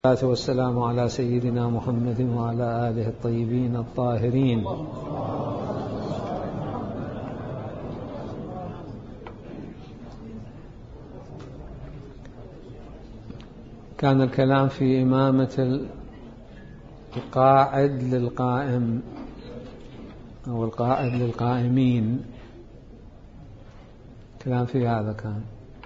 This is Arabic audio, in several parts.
والصلاة والسلام على سيدنا محمد وعلى آله الطيبين الطاهرين. كان الكلام في إمامة القاعد للقائم أو القائد للقائمين، كلام في هذا كان،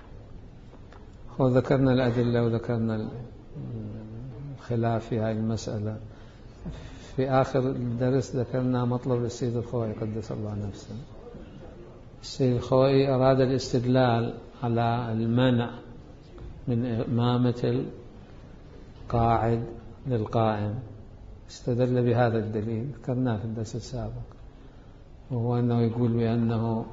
وذكرنا الأدلة وذكرنا الخلاف في هذه المسألة. في آخر الدرس ذكرنا مطلب السيد الخوئي قدس الله نفسه. السيد الخوئي أراد الاستدلال على المنع من إمامة القاعد للقائم، استدل بهذا الدليل ذكرناه في الدرس السابق، وهو أنه يقول بأنه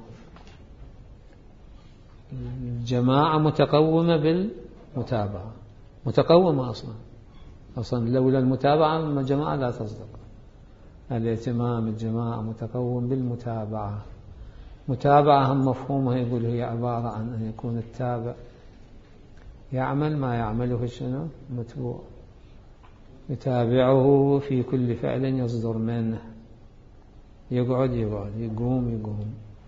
الجماعة متقومة بالمتابعة، متقومة أصلا لولا المتابعة الجماعة لا تصدق. الائتمام الجماعة متقوم بالمتابعة. متابعة هم مفهومها يقول هي عبارة عن أن يكون التابع يعمل ما يعمله شنو متبوع، يتابعه في كل فعل يصدر منه، يقعد يقوم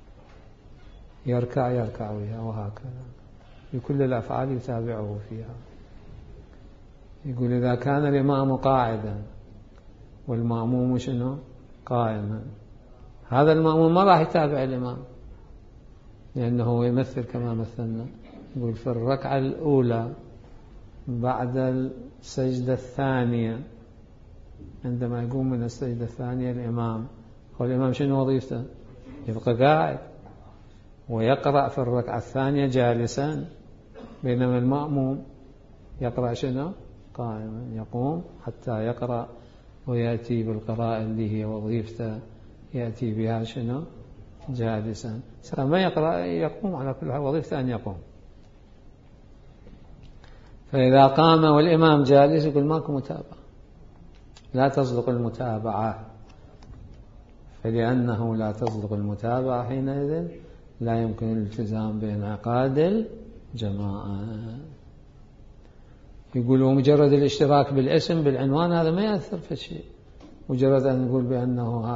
يركع وياه، وهكذا في كل الأفعال يتابعه فيها. يقول إذا كان الإمام قاعدا والمأموم شنو قائما، هذا المأموم ما راح يتابع الإمام لأنه يمثل كما مثلنا. يقول في الركعة الأولى بعد السجدة الثانية، عندما يقوم من السجدة الثانية الإمام، والإمام شنو وظيفته؟ يبقى قاعد ويقرأ في الركعة الثانية جالسا، بينما المأموم يقرأ شنو قائما، يقوم حتى يقرأ ويأتي بالقراءة اللي هي وظيفته، يأتي بها شنو جالسا. ما يقرأ يقوم، على كل حال وظيفته أن يقوم. فإذا قام والإمام جالس يقول ماكو متابعة، لا تصدق المتابعة. فلأنه لا تصدق المتابعة حينئذ لا يمكن الالتزام بانعقاد الجماعة. يقولوا مجرد الاشتراك بالاسم بالعنوان هذا ما يأثر في شيء، مجرد أن نقول بأنه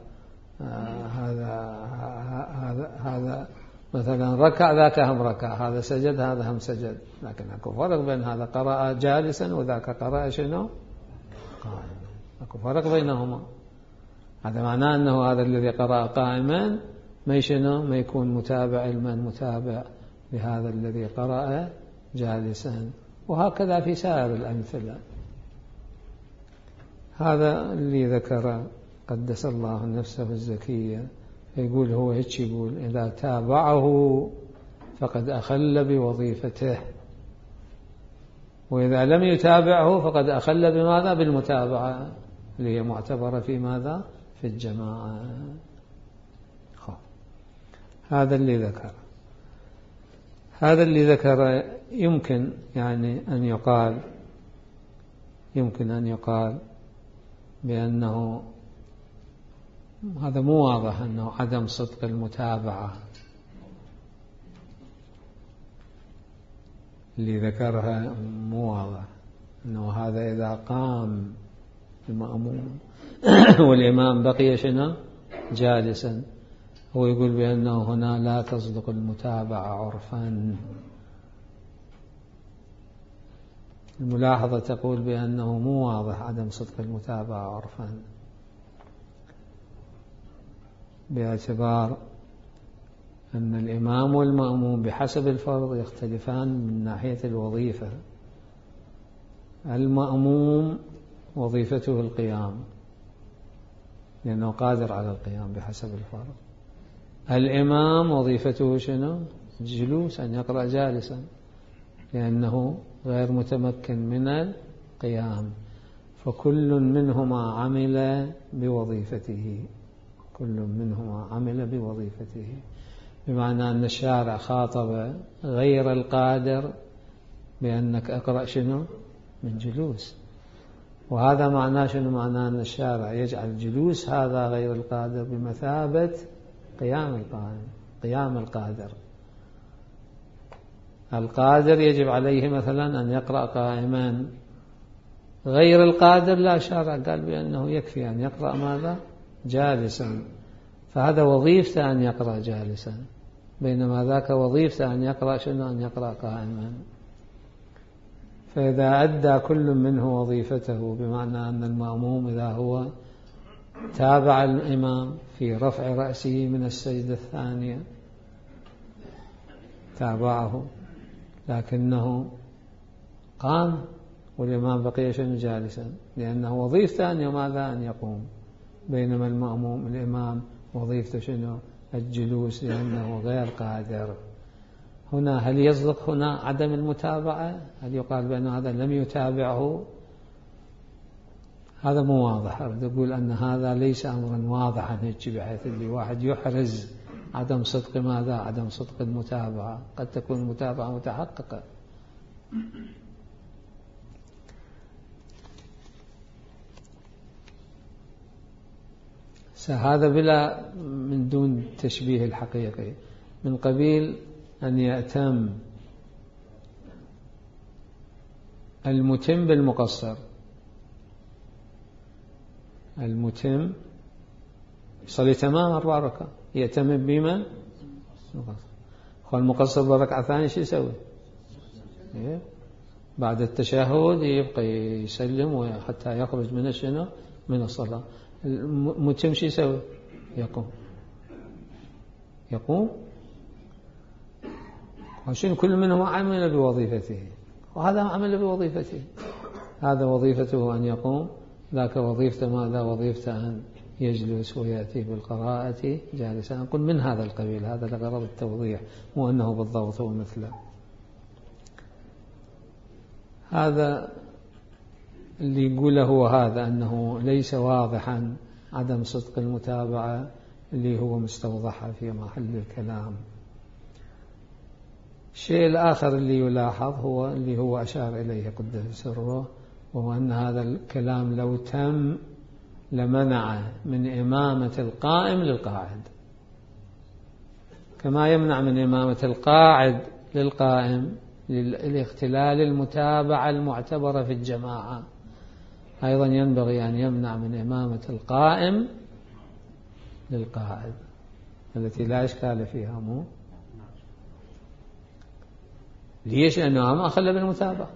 هذا مثلا ركع ذاك هم ركع، هذا سجد هذا هم سجد، لكن أكو فرق بين هذا قرأ جالسا وذاك قرأ شنو قائما، أكو فرق بينهما. هذا معناه أنه هذا الذي قرأ قائما ما يكون متابع متابع لهذا الذي قرأ جالسا، وهكذا في سائر الأمثلة. هذا اللي ذكر قدس الله نفسه الزكية. يقول هو هيك، يقول إذا تابعه فقد أخل بوظيفته، وإذا لم يتابعه فقد أخل بماذا؟ بالمتابعة اللي هي معتبرة في ماذا؟ في الجماعة. هذا اللي ذكر يمكن يعني أن يقال بأنه هذا مو واضح أنه عدم صدق المتابعة اللي ذكرها، مو واضح أنه هذا إذا قام المأموم والإمام بقي شنو جالسا. هو يقول بأنه هنا لا تصدق المتابعة عرفا. الملاحظة تقول بأنه مو واضح عدم صدق المتابعة عرفا، باعتبار أن الإمام والمأموم بحسب الفرض يختلفان من ناحية الوظيفة. المأموم وظيفته القيام لأنه قادر على القيام بحسب الفرض. الإمام وظيفته شنو؟ الجلوس، أن يقرأ جالسا لأنه غير متمكن من القيام. فكل منهما عمل بوظيفته، بمعنى أن الشارع خاطب غير القادر بأنك أقرأ شنو من جلوس، وهذا معناه شنو؟ معناه أن الشارع يجعل جلوس هذا غير القادر بمثابة قيام القادر. القادر يجب عليه مثلا أن يقرأ قائما، غير القادر لا شرع، قال بأنه يكفي أن يقرأ ماذا؟ جالسا، فهذا وظيفته أن يقرأ جالسا، بينما ذاك وظيفته أن يقرأ شنو؟ أن يقرأ قائما. فإذا أدى كل منه وظيفته، بمعنى أن المأموم إذا هو تابع الإمام في رفع رأسه من السجدة الثانية تابعه، لكنه قام والإمام بقي شنو؟ جالسا، لأنه وظيفته أن ماذا؟ أن يقوم، بينما المأموم الإمام وظيفته شنو؟ الجلوس، لأنه غير قادر. هنا هل يصدق هنا عدم المتابعة؟ هل يقال بأن هذا لم يتابعه؟ هذا مو واضح. أقول أن هذا ليس أمرا واضحا هيك، بحيث اللي واحد يحرز عدم صدق ماذا؟ عدم صدق المتابعة. قد تكون المتابعة متحققة. هذا بلا من دون تشبيه الحقيقي، من قبيل أن يأتم المتم بالمقصر. المتم يصلي تمام 4 ركعات، يأتم بمن؟ المقصر بالركعة الثانية شو يسوي؟ بعد التشهد يبقى يسلم حتى يخرج من شنو؟ من الصلاة. المتم شو يسوي؟ يقوم وشنو؟ كل منهم عمل بوظيفته، وهذا عمل بوظيفته. هذا وظيفته أن يقوم، ذاك وظيفته ماذا؟ وظيفته أن يجلس ويأتي بالقراءة جالسا. نقول من هذا القبيل، هذا لغرض التوضيح، مو أنه بالضبط هو مثله. هذا اللي يقوله هو هذا، أنه ليس واضحا عدم صدق المتابعة اللي هو مستوضحها في محل الكلام. الشيء الآخر اللي يلاحظ هو اللي هو أشار إليه قدس سره، وهو أن هذا الكلام لو تم لمنع من إمامة القائم للقاعد، كما يمنع من إمامة القاعد للقائم لاختلال المتابعة المعتبرة في الجماعة. أيضا ينبغي أن يمنع من إمامة القائم للقاعد التي لا إشكال فيها. مو ليش؟ لأنه ما أخل بالمتابعة،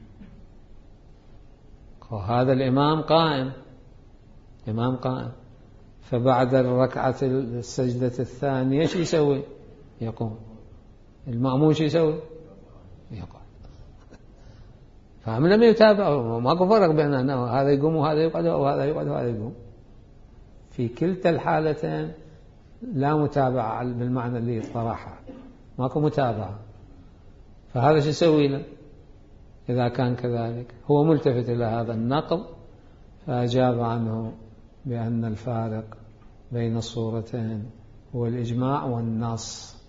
وهذا الإمام قائم، إمام قائم، فبعد الركعة السجدة الثانية شو يسوي؟ يقوم. المأموم شو يسوي؟ يقعد. فهم لم يتابعه، ماكو فرق بين أنه هذا يقوم وهذا يقعد وهذا يقعد وهذا يقوم. في كلتا الحالتين لا متابعة بالمعنى اللي طرحها، ماكو متابعة. فهذا شو يسوي له إذا كان كذلك؟ هو ملتفت إلى هذا النقض، فأجاب عنه بأن الفارق بين الصورتين هو الإجماع والنص.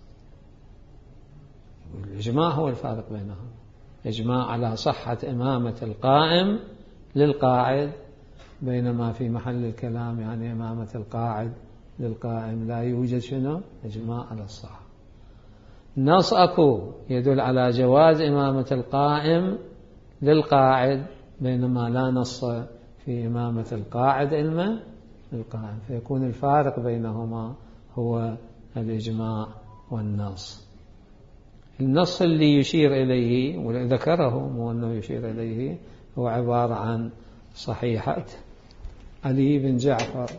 الإجماع هو الفارق بينهم، إجماع على صحة إمامة القائم للقاعد، بينما في محل الكلام يعني إمامة القاعد للقائم لا يوجد شنو؟ إجماع على الصحة. نص أكو يدل على جواز إمامة القائم للقاعد، بينما لا نص في إمامة القاعد إلما للقائم، فيكون الفارق بينهما هو الإجماع والنص. النص اللي يشير إليه وذكره، مو أنه يشير إليه، هو عبارة عن صحيحة علي بن جعفر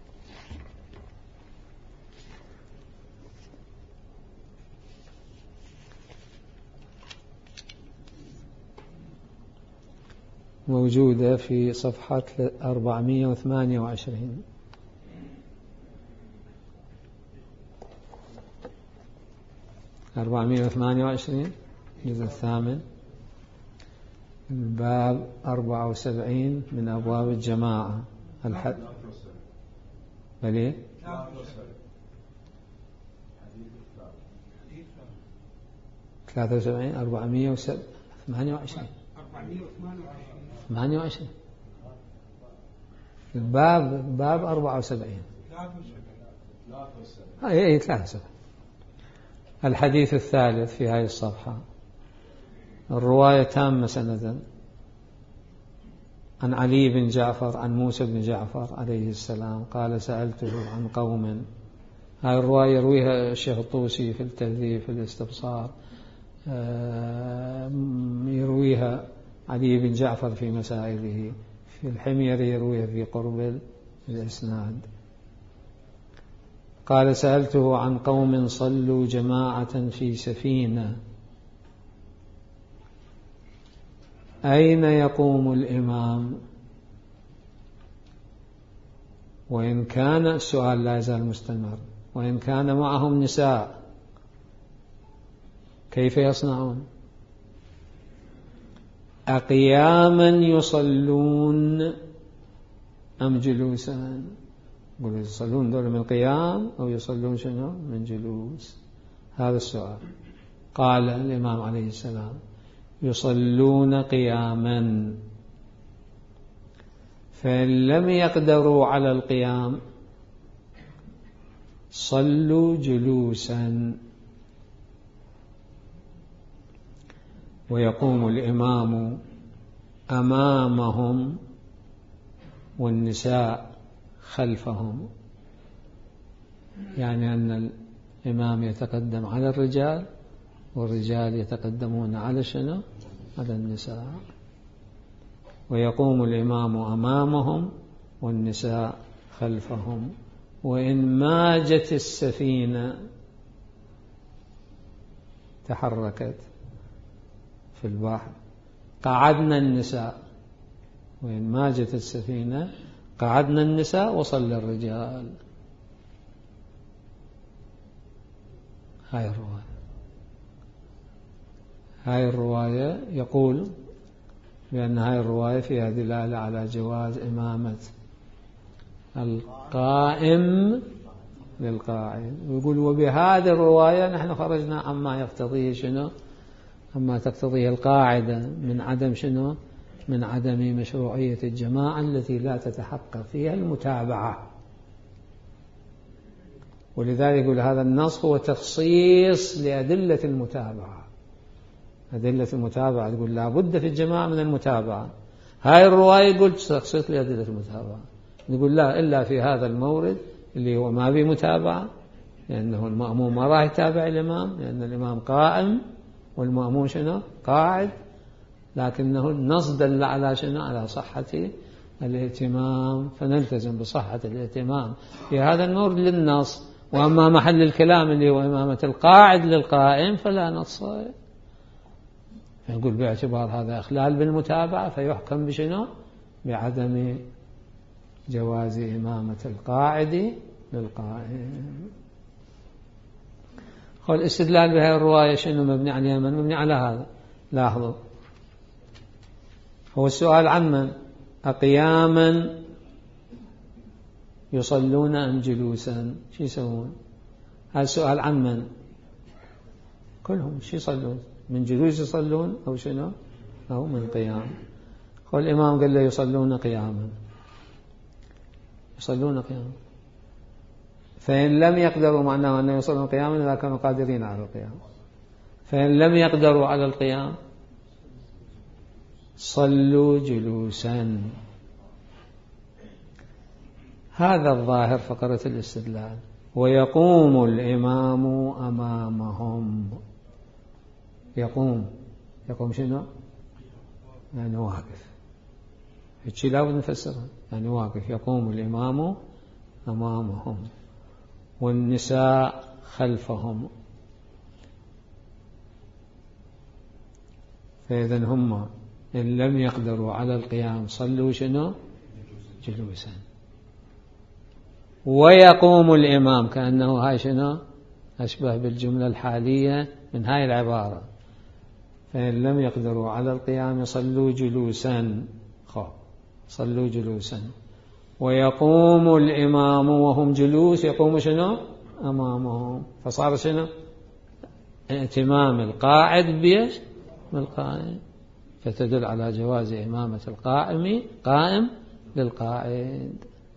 موجودة في صفحة 428. الجزء الثامن، الباب 74 من أبواب الجماعة. الحد بلي 73 428 الباب 74 اي 73. الحديث الثالث في هذه الصفحة، الرواية تامة سندا عن علي بن جعفر عن موسى بن جعفر عليه السلام قال سألته عن قوم. هذه الرواية يرويها الشيخ الطوسي في التهذيب في الاستبصار، يرويها علي بن جعفر في مسائله، في الحميري يرويها في قرب الإسناد. قال سألته عن قوم صلوا جماعة في سفينة أين يقوم الإمام؟ وإن كان السؤال لا يزال مستمر، وإن كان معهم نساء كيف يصنعون؟ أقياما يصلون أم جلوسا؟ يقولون يصلون دول من قيام أو يصلون شنو من جلوس؟ هذا السؤال. قال الإمام عليه السلام يصلون قياما، فإن لم يقدروا على القيام صلوا جلوسا، ويقوم الإمام أمامهم والنساء خلفهم، يعني أن الإمام يتقدم على الرجال والرجال يتقدمون على شنو؟ على النساء. ويقوم الإمام أمامهم والنساء خلفهم. وإن ماجت السفينة تحركت في البحر قعدنا النساء، وإن ماجت السفينة قعدنا النساء وصلى الرجال. هاي الرواية يقول بأن هاي الرواية فيها دلالة على جواز إمامة القائم للقاعد. ويقول وبهذه الرواية نحن خرجنا عما يقتضيه شنو؟ عما تقتضيه القاعدة من عدم شنو؟ من عدم مشروعية الجماعة التي لا تتحقق فيها المتابعة. ولذلك يقول هذا النص هو تخصيص لأدلة المتابعة. أدلة المتابعة تقول لا بد في الجماعة من المتابعة. هاي الرواية يقول تخصيص لأدلة المتابعة، يقول لا إلا في هذا المورد اللي هو ما به متابعة، لأنه المأموم ما راح يتابع الإمام، لأن الإمام قائم والمأموم شنو؟ قاعد، لكنه النص دل على شنو؟ على صحة الاهتمام، فنلتزم بصحة الاهتمام في هذا المورد للنص. وأما محل الكلام اللي هو إمامة القاعد للقائم فلا نص، يقول باعتبار هذا إخلال بالمتابعة فيحكم بشنو؟ بعدم جواز إمامة القاعد للقائم. الاستدلال بهذه الرواية شنو مبني على من؟ مبني على هذا. لاحظوا هو السؤال عن من؟ أقياما يصلون أم جلوسا؟ شو يسوون؟ هذا السؤال عن من؟ كلهم شو يصلون؟ من جلوس يصلون أو شنو؟ أو من قيام. والإمام قال له يصلون قياما، يصلون قياما. فإن لم يقدروا، معناه أنه يصلون قياما إذا كانوا قادرين على القيام. فإن لم يقدروا على القيام صلوا جلوسا. هذا الظاهر فقرة الاستدلال. ويقوم الإمام أمامهم. يقوم شنو؟ يعني واقف. هالشيء لا بد نفسره، يعني واقف. يقوم الإمام أمامهم والنساء خلفهم. فإذا هم إن لم يقدروا على القيام صلوا شنو؟ جلوسا. ويقوم الإمام، كأنه هاي شنو؟ أشبه بالجملة الحالية من هاي العبارة. فإن لم يقدروا على القيام صلوا جلوسا. صلوا جلوسا. ويقوم الإمام وهم جلوس، يقوم شنو؟ أمامهم. فصار شنو؟ ائتمام القاعد بيش؟ بالقائم. فتدل على جواز إمامة قائم للقاعد.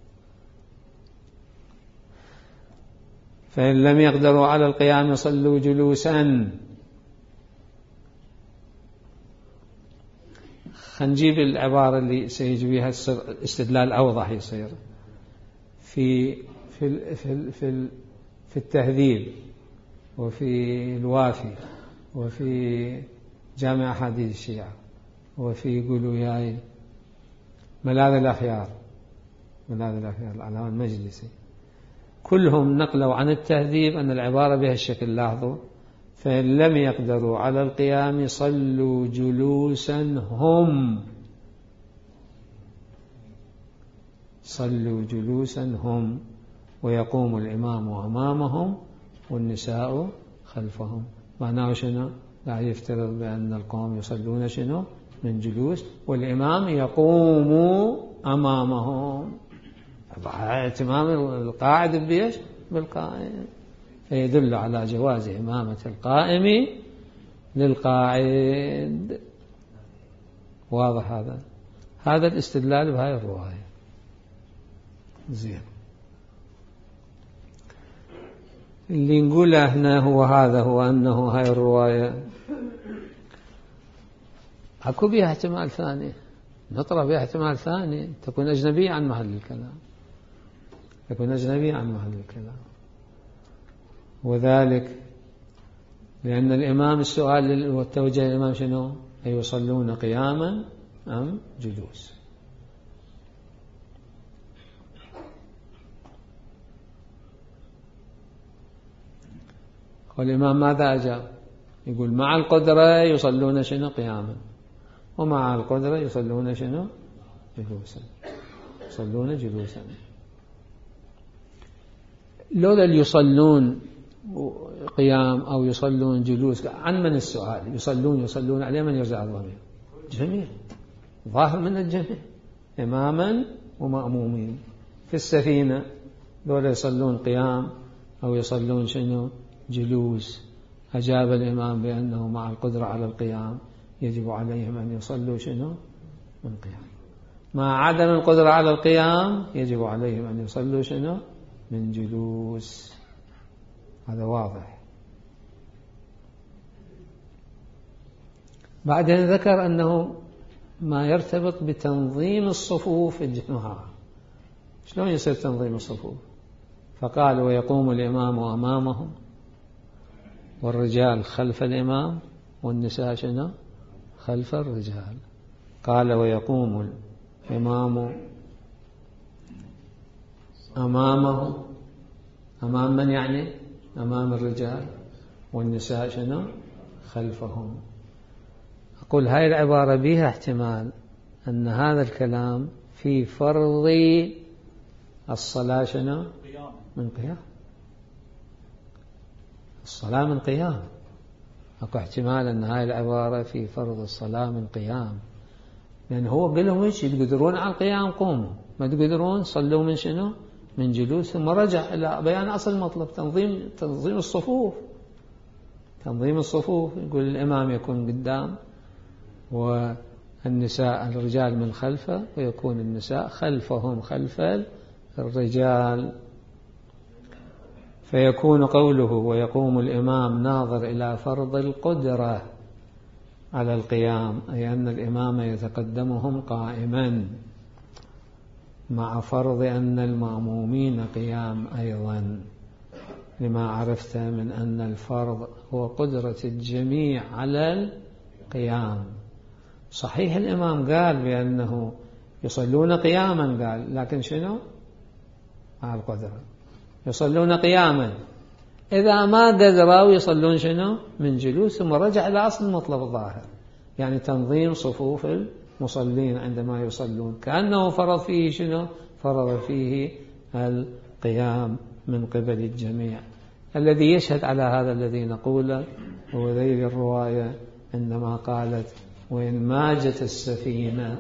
فإن لم يقدروا على القيام صلوا جلوسا خلينا نجيب العبارة اللي سيجي بها استدلال أوضح يصير في في في في في التهذيب وفي الوافي وفي جامع أحاديث الشيعة وفي يقولوا ياي ملاذ الأخيار العلامة المجلسي، كلهم نقلوا عن التهذيب أن العبارة بها الشكل. لاحظوا: فإن لم يقدروا على القيام صلوا جلوسا هم ويقوم الإمام أمامهم والنساء خلفهم. معناه شنو؟ لا يفترض بأن القوم يصلون شنو؟ من جلوس، والإمام يقوم أمامهم. اهتمام القاعد بيش؟ بالقائم، فيدل على جواز إمامة القائم للقاعد. واضح هذا الاستدلال بهاي الرواية. زين، اللي نقوله هنا هو أنه هاي الرواية أكو بها احتمال ثاني، نطرح بها احتمال ثاني، تكون أجنبية عن محل الكلام، وذلك لأن الإمام السؤال والتوجه الإمام شنو؟ أيصلون قياما أم جلوس؟ والإمام ماذا أجاب؟ يقول مع القدرة يصلون شنو؟ قياما، ومع القدرة يصلون شنو؟ جلوسا. لولا يصلون قيام أو يصلون جلوس، عن من السؤال؟ يصلون عليه من يرجع الضمير؟ جميع، ظاهر من الجميع، إماما ومأمومين. في السفينة لولا يصلون قيام أو يصلون شنو؟ جلوس، أجاب الإمام بأنه مع القدرة على القيام يجب عليهم أن يصلوا شنو؟ من قيام. مع عدم القدرة على القيام يجب عليهم أن يصلوا شنو؟ من جلوس. هذا واضح. بعدين ذكر أنه ما يرتبط بتنظيم الصفوف الجماعة. شلون يصير تنظيم الصفوف؟ فقال ويقوم الإمام أمامهم والرجال خلف الإمام والنساء شنو؟ خلف الرجال. قال ويقوم الإمام أمامه، أمام من يعني؟ أمام الرجال، والنساء شنو؟ خلفهم. أقول هاي العبارة بها احتمال أن هذا الكلام في فرض الصلاة شنو؟ من قيام. الصلاة من قيام، أكو احتمال أن هاي العبارة في فرض الصلاة من قيام، لأن هو قال لهم إيش؟ تقدرون على القيام قوموا، ما تقدرون صلوا من شنو؟ من جلوس. ثم رجع إلى بيان أصل المطلب، تنظيم الصفوف. يقول الإمام يكون قدام والنساء الرجال من خلفه، ويكون النساء خلفهم خلف الرجال. فيكون قوله ويقوم الإمام ناظر إلى فرض القدرة على القيام، أي أن الإمام يتقدمهم قائما، مع فرض أن المأمومين قيام أيضا، لما عرفت من أن الفرض هو قدرة الجميع على القيام. صحيح الإمام قال بأنه يصلون قياما، قال لكن شنو؟ مع القدرة يصلون قياما. إذا ما قدروا يصلون شنو؟ من جلوس. ثم رجع إلى أصل المطلب الظاهر، يعني تنظيم صفوف المصلين عندما يصلون، كأنه فرض فيه شنو؟ فرض فيه القيام من قبل الجميع. الذي يشهد على هذا الذي نقوله هو ذيل الرواية عندما قالت وإن ماجت السفينة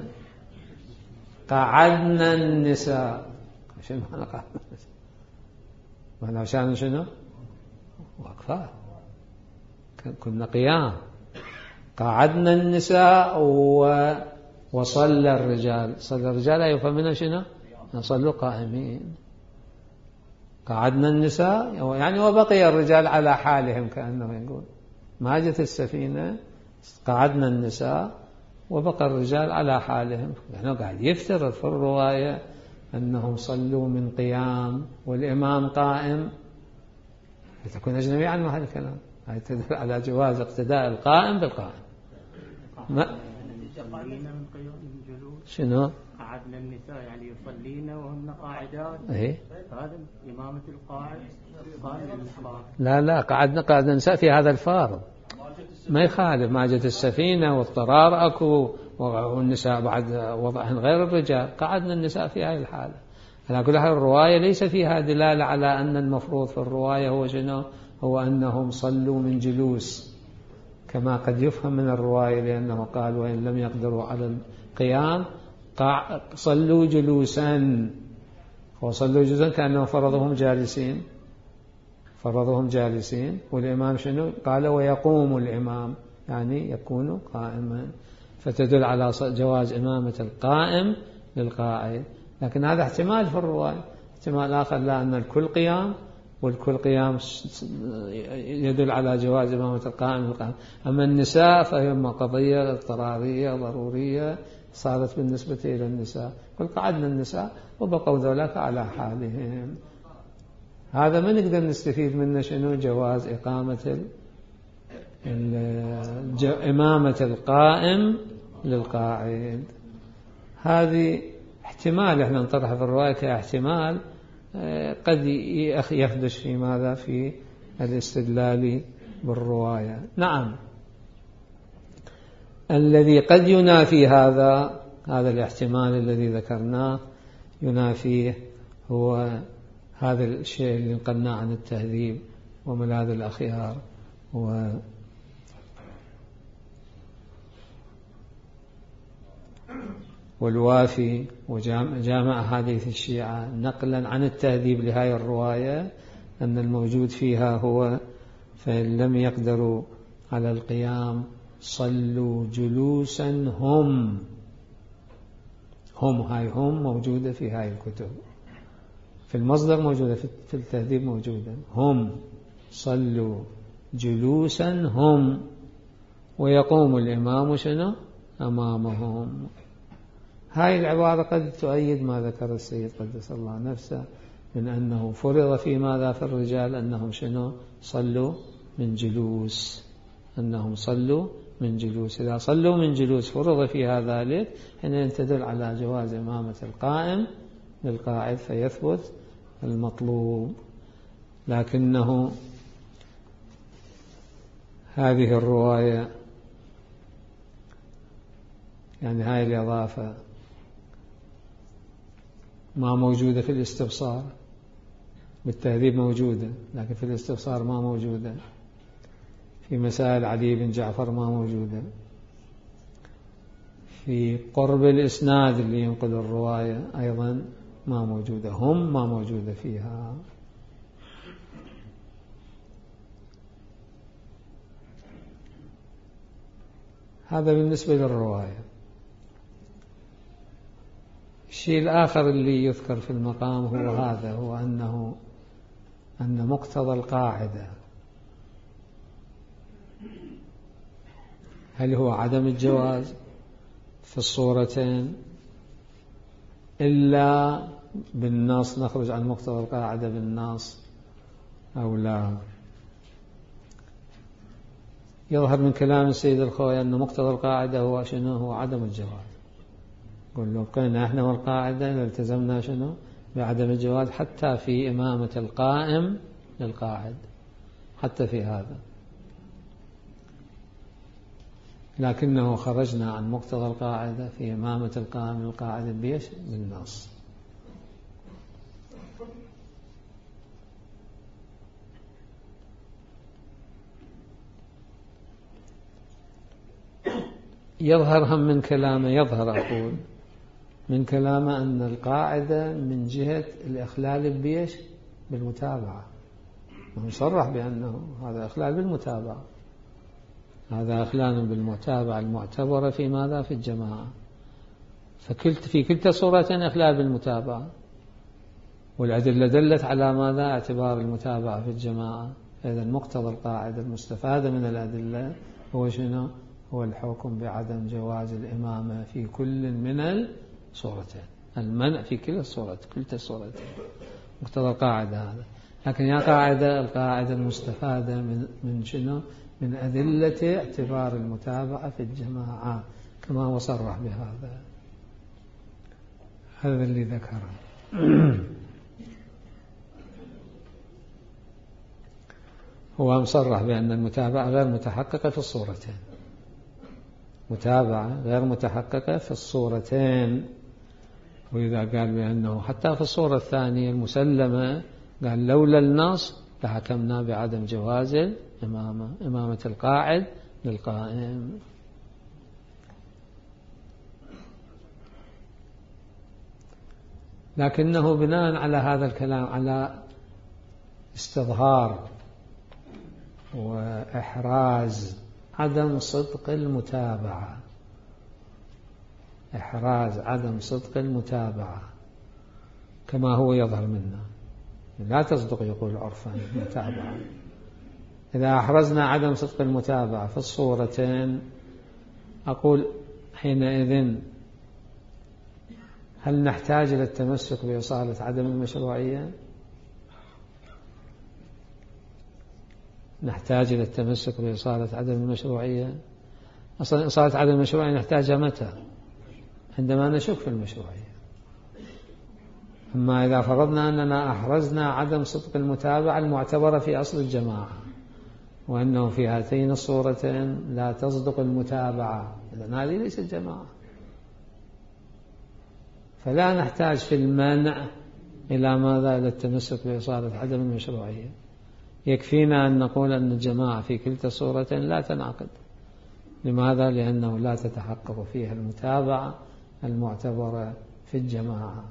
قعدنا النساء. شنو معنى قعدنا النساء؟ معنى عشان شنو؟ وقفة، كنا قيام. قعدنا النساء وصلى الرجال. صلى الرجال يفهم منها شنو؟ صلوا قائمين. قعدنا النساء يعني وبقي الرجال على حالهم، كأنه يقول ماجت السفينة قعدنا النساء وبقى الرجال على حالهم. يعني قاعد يفترض في الرواية أنهم صلوا من قيام والإمام قائم، تكون أجنبي عن محل الكلام. هذه تدل على جواز اقتداء القائم بالقائم. شنو؟ قعدنا النساء يعني يصلين وهن قاعدات. إيه؟ هذا إمامة القاعد قائم للإحرام. لا قعدنا النساء في هذا الفارض ما يخالف، ما جت السفينة واضطرار أكو والنساء بعد وضعهن غير الرجال، قعدنا النساء في هذه الحالة. على كل حال الرواية ليس فيها دلالة على أن المفروض في الرواية هو شنو؟ هو أنهم صلوا من جلوس كما قد يفهم من الرواية، لأنه قال وإن لم يقدروا على القيام صلوا جلوسا، وصلوا جلوسا كأنهم فرضهم جالسين والإمام شنو؟ قال ويقوم الإمام، يعني يكون قائما، فتدل على جواز إمامة القائم للقائد. لكن هذا احتمال في الرواية. احتمال آخر لا، أن الكل قيام، والكل قيام يدل على جواز إمامة القائم للقائم. أما النساء فهي قضية اضطرارية ضرورية صارت بالنسبة إلى النساء، قل قعدنا النساء وبقوا ذلك على حالهم. هذا ما نقدر نستفيد منه شنو؟ جواز إمامة القائم للقاعد. هذه احتمال احنا نطرح في الرواية كاحتمال قد يخدش في ماذا؟ في الاستدلال بالرواية. نعم، الذي قد ينافي هذا الاحتمال الذي ذكرناه ينافيه هو هذا الشيء اللي نقلنا عن التهذيب وملاذ الأخيار والوافي وجامع أحاديث الشيعة نقلا عن التهذيب لهذه الرواية، أن الموجود فيها هو فإن لم يقدروا على القيام صلوا جلوسا هم موجودة في هذه الكتب، في المصدر موجودة، في التهذيب موجودة، هم صلوا جلوسا هم ويقوم الإمام شنو؟ أمامهم. هاي العبارة قد تؤيد ما ذكر السيد قدس الله نفسه من أنه فرض في ماذا؟ في الرجال أنهم شنو؟ صلوا من جلوس، أنهم صلوا من جلوس. إذا صلوا من جلوس فرض فيها ذلك، هنا تدل على جواز إمامة القائم للقاعد فيثبت المطلوب. لكنه هذه الرواية يعني هاي الإضافة ما موجودة في الاستبصار، بالتهذيب موجودة لكن في الاستبصار ما موجودة، في مسائل علي بن جعفر ما موجودة، في قرب الإسناد اللي ينقل الرواية أيضا ما موجودة، هم ما موجودة فيها. هذا بالنسبة للرواية. الشيء الآخر اللي يذكر في المقام هو هذا، هو أن مقتضى القاعدة هل هو عدم الجواز في الصورتين إلا بالنص، نخرج عن مقتضى القاعدة بالنص أو لا. يظهر من كلام السيد الخوي أن مقتضى القاعدة هو شنو؟ هو عدم الجواز. قل لو قلنا احنا والقاعدة لالتزمنا شنو؟ بعدم الجواز حتى في إمامة القائم للقاعد، حتى في هذا. لكنه خرجنا عن مقتضى القاعدة في إمامة القائم للقاعد بيش؟ بالنص. يظهر هم من كلامه، أقول من كلامه أن القاعدة من جهة الإخلال بيش؟ بالمتابعة. مصرح بأنه هذا إخلال بالمتابعة، هذا إخلال بالمتابعة المعتبرة في ماذا؟ في الجماعة. في كلتا صورتين إخلال بالمتابعة، والأدلة دلت على ماذا؟ اعتبار المتابعة في الجماعة. إذا مقتضى القاعدة المستفادة من الأدلة هو شنو؟ هو الحكم بعدم جواز الإمامة في كل من الصورتين، المنع في كلا الصورتين مقتضى القاعدة هذا. لكن يا القاعدة المستفادة من شنو؟ من أدلة اعتبار المتابعة في الجماعة كما هو صرح بهذا. هذا اللي ذكره. هو مصرح بأن المتابعة غير متحققة في الصورتين، متابعة غير متحققة في الصورتين. وإذا قال بأنه حتى في الصورة الثانية المسلمة قال لولا النص لحكمنا بعدم جواز إمامة القاعد للقائم. لكنه بناء على هذا الكلام على استظهار وإحراز عدم صدق المتابعة، إحراز عدم صدق المتابعة كما هو يظهر منا، لا تصدق يقول عرفا المتابعة. إذا أحرزنا عدم صدق المتابعة في الصورتين أقول حينئذ هل نحتاج إلى التمسك بإصالة عدم المشروعية؟ نحتاج إلى التمسك بإصالة عدم المشروعية. أصلا إصالة عدم المشروعية نحتاجها متى؟ عندما نشك في المشروعية. أما إذا فرضنا أننا أحرزنا عدم صدق المتابعة المعتبرة في أصل الجماعة، وأنه في هاتين الصورتين لا تصدق المتابعة، إذن هذه ليست جماعة، فلا نحتاج في المنع إلى ماذا؟ إلى التمسك بإصالة عدم المشروعية. يكفينا أن نقول أن الجماعة في كلتا الصورتين لا تنعقد. لماذا؟ لأنه لا تتحقق فيها المتابعة المعتبرة في الجماعة.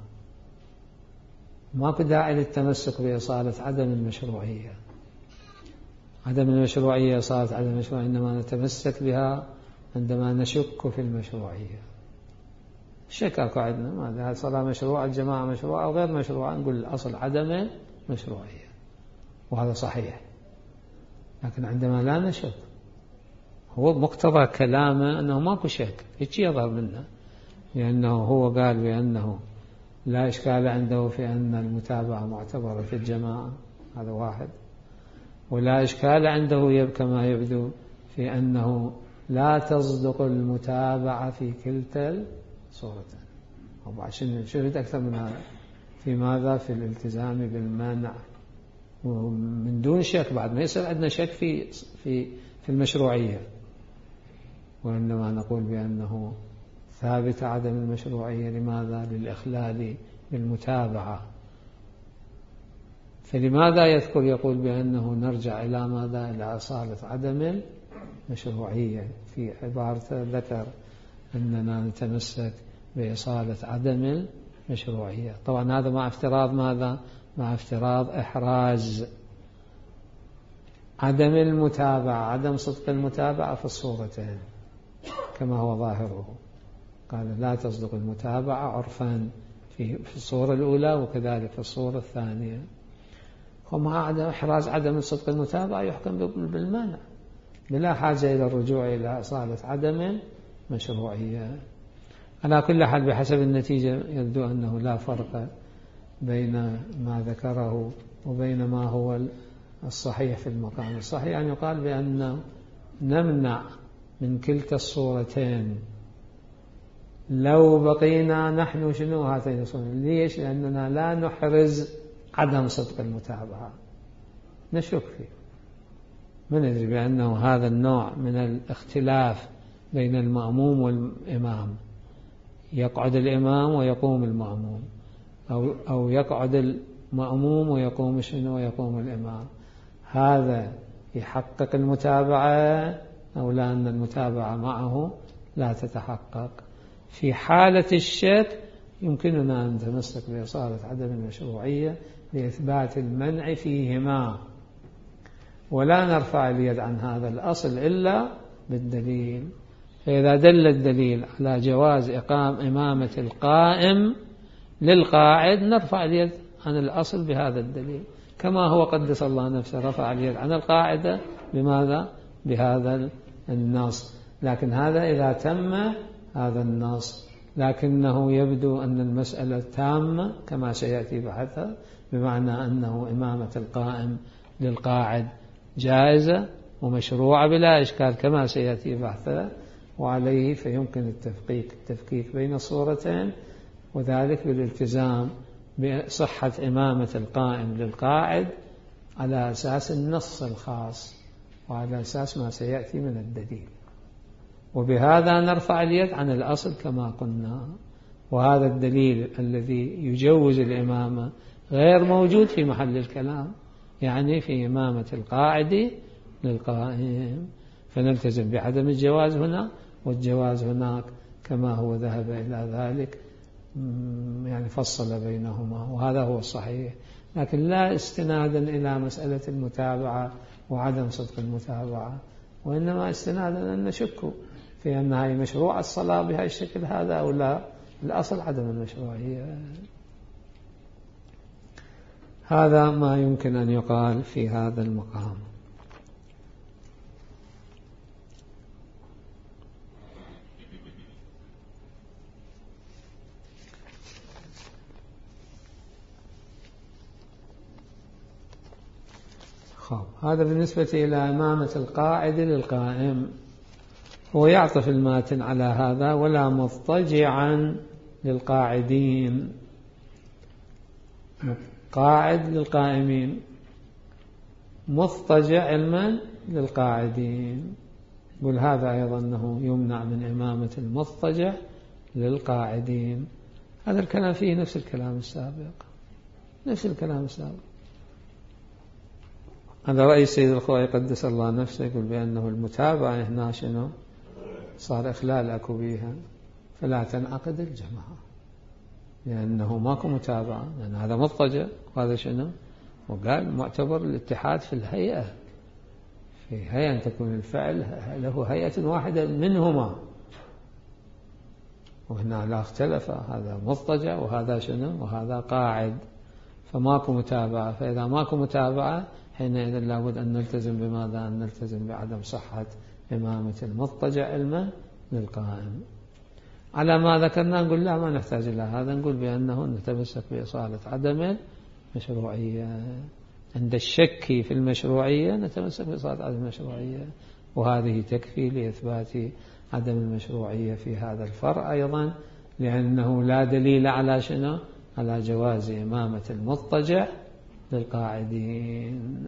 ماكو داعي للتمسك بإصالة عدم المشروعية. عدم المشروعية، إصالة عدم المشروعية إنما نتمسك بها عندما نشك في المشروعية. الشك قاعدنا ماذا؟ صلاة مشروع، الجماعة مشروع أو غير مشروع، نقول الأصل عدم مشروعية، وهذا صحيح. لكن عندما لا نشك، هو مقتضى كلامه أنه ماكو شك، هيك يظهر منه، لأنه هو قال بأنه لا إشكال عنده في أن المتابعة معتبرة في الجماعة، هذا واحد. ولا إشكال عنده كما يبدو في أنه لا تصدق المتابعة في كلتا الصورتين. وعشان شهد أكثر من هذا في ماذا؟ في الالتزام بالمنع ومن دون شك، بعد ما يصير عندنا شك في المشروعية، وإنما نقول بأنه ثابت عدم المشروعية. لماذا؟ للإخلال بالمتابعة. فلماذا يقول بأنه نرجع إلى ماذا؟ إلى أصالة عدم المشروعية. في عبارته ذكر أننا نتمسك بإصالة عدم المشروعية. طبعا هذا مع افتراض ماذا؟ مع افتراض إحراز عدم المتابعة، عدم صدق المتابعة في الصورتين كما هو ظاهره. قال لا تصدق المتابعة عرفا في الصورة الأولى وكذلك في الصورة الثانية. ومع عدم إحراز عدم صدق المتابعة يحكم بالمنع بلا حاجة إلى الرجوع إلى أصالة عدم مشروعية. على كل حال بحسب النتيجة يبدو أنه لا فرق بين ما ذكره وبين ما هو الصحيح في المقام. الصحيح أن يقال بأن نمنع من كلتا الصورتين لو بقينا نحن شنو هاتين الصورتين. ليش؟ لأننا لا نحرز عدم صدق المتابعة، نشك فيه. من ندري بأنه هذا النوع من الاختلاف بين المأموم والإمام، يقعد الإمام ويقوم المأموم، أو يقعد المأموم ويقوم شنو ويقوم الإمام، هذا يحقق المتابعة أو لا؟ أن المتابعة معه لا تتحقق. في حالة الشك يمكننا أن نتمسك بإصالة عدم المشروعية لإثبات المنع فيهما، ولا نرفع اليد عن هذا الأصل إلا بالدليل. فإذا دل الدليل على جواز إمامة القائم للقاعد نرفع اليد عن الأصل بهذا الدليل، كما هو قدس الله نفسه رفع اليد عن القاعدة بماذا؟ بهذا النص. لكن هذا إذا تم هذا النص، لكنه يبدو أن المسألة تامة كما سيأتي بحثها، بمعنى أنه إمامة القائم للقاعد جائزة ومشروعة بلا إشكال كما سيأتي بحثها، وعليه فيمكن التفكيك بين الصورتين، وذلك بالالتزام بصحة إمامة القائم للقاعد على أساس النص الخاص وعلى أساس ما سيأتي من الدليل، وبهذا نرفع اليد عن الأصل كما قلنا. وهذا الدليل الذي يجوز الإمامة غير موجود في محل الكلام، يعني في إمامة القاعد للقائم، فنلتزم بعدم الجواز هنا، والجواز هناك كما هو ذهب إلى ذلك، يعني فصل بينهما، وهذا هو الصحيح. لكن لا استنادا إلى مسألة المتابعة وعدم صدق المتابعة، وإنما استنادا أن نشك في أنها مشروع الصلاة بهذا الشكل هذا أو لا. الأصل عدم المشروعية. هذا ما يمكن أن يقال في هذا المقام. هذا بالنسبة إلى إمامة القاعد للقائم. هو يعطف الماتن على هذا: ولا مضطجعا للقاعدين. قاعد للقائمين، مضطجع علما للقاعدين. يقول هذا أيضا أنه يمنع من إمامة المضطجع للقاعدين. هذا الكلام فيه نفس الكلام السابق، نفس الكلام السابق. هذا رأي السيد الخوئي قدس الله نفسه، يقول بأنه المتابعة هنا شنو صار إخلال أكو بيها، فلا تنعقد الجماعة لأنه ماكو متابعة، لأن هذا مضطجع وهذا شنو. وقال معتبر الاتحاد في الهيئة، في هيئة أن تكون الفعل له هيئة واحدة منهما، وهنا لا اختلف، هذا مضطجع وهذا شنو وهذا قاعد، فماكو متابعة. فإذا ماكو متابعة حينئذ لابد أن نلتزم بماذا؟ أن نلتزم بعدم صحة إمامة المضطجع علما للقائم. على ما ذكرنا نقول لا، ما نحتاج إلى هذا، نقول بأنه نتمسك بإصالة عدم المشروعية. عند الشك في المشروعية نتمسك بإصالة عدم المشروعية، وهذه تكفي لإثبات عدم المشروعية في هذا الفرع أيضا، لأنه لا دليل على شنو؟ على جواز إمامة المضطجع للقاعدين.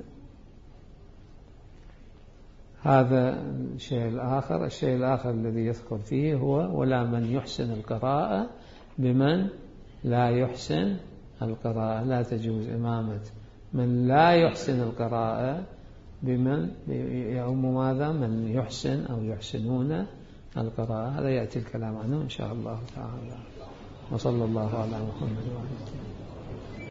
هذا الشيء الآخر. الشيء الآخر الذي يذكر فيه هو: ولا من يحسن القراءة بمن لا يحسن القراءة. لا تجوز إمامة من لا يحسن القراءة بمن يعم ماذا؟ من يحسن أو يحسنون القراءة. هذا يأتي الكلام عنه إن شاء الله تعالى. وصلى الله على محمد وعلى آله.